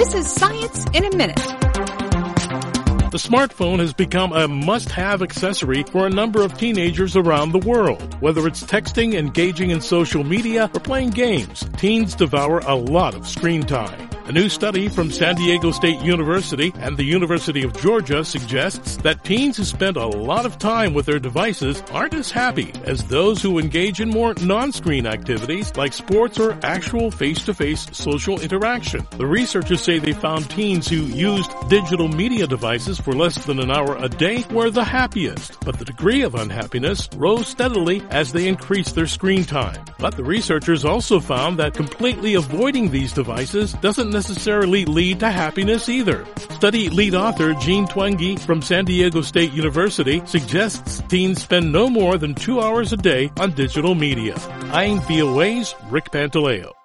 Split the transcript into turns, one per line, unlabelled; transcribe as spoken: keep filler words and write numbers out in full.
This is Science in a Minute.
The smartphone has become a must-have accessory for a number of teenagers around the world. Whether it's texting, engaging in social media, or playing games, teens devour a lot of screen time. A new study from San Diego State University and the University of Georgia suggests that teens who spend a lot of time with their devices aren't as happy as those who engage in more non-screen activities like sports or actual face-to-face social interaction. The researchers say they found teens who used digital media devices for less than an hour a day were the happiest, but the degree of unhappiness rose steadily as they increased their screen time. But the researchers also found that completely avoiding these devices doesn't necessarily lead to happiness either. Study lead author Jean Twenge from San Diego State University suggests teens spend no more than two hours a day on digital media. I'm V O A's Rick Pantaleo.